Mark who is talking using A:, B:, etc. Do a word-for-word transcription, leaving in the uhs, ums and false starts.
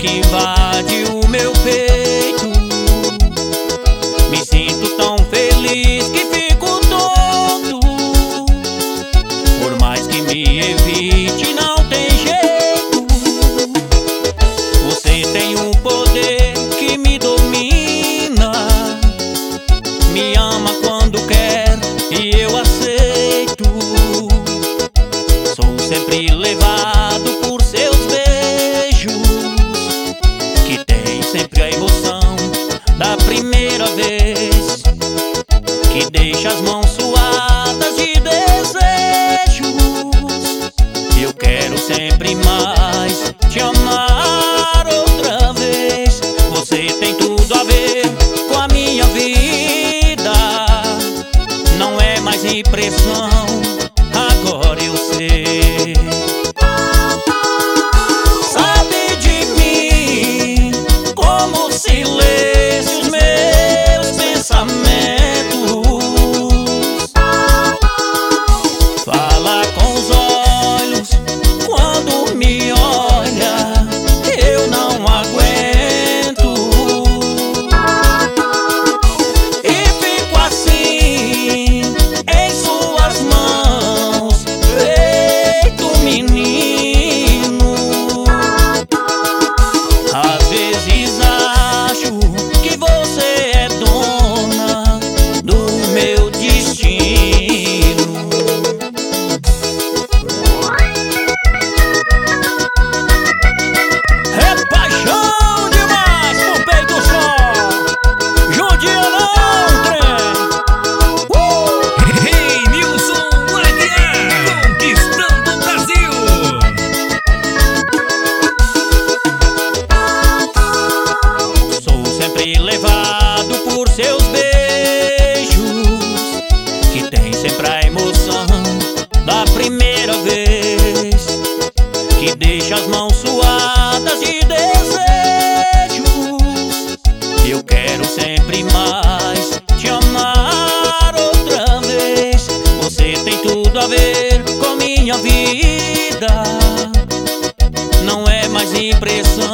A: que invade o meu peito. Me sinto tão feliz que fico tonto. Por mais que me evite, não tem jeito. Você tem um poder que me domina. Me ama quando quer e eu aceito. Sou sempre levado por seus beijos, que tem sempre a emoção da primeira vez, que deixa as mãos suadas de desejos. Eu quero sempre mais te amar outra vez. Você tem tudo a ver com a minha vida. Não é mais impressão, agora eu sei. Sabe de mim como se lesse os meus pensamentos. Fala com os olhos quando me olha, eu não aguento. E fico assim em suas mãos, feito menino. Às vezes acho que você é dona do meu destino. É paixão demais pro peito só. Judia não, trem. Uh!
B: Hey, Nilson Aguiar, conquistando o Brasil.
A: Sou sempre levado por seus beijos, que tem sempre a emoção da primeira vez, que deixa as mãos suadas de desejos. Eu quero sempre mais te amar outra vez. Você tem tudo a ver com minha vida. Não é mais impressão,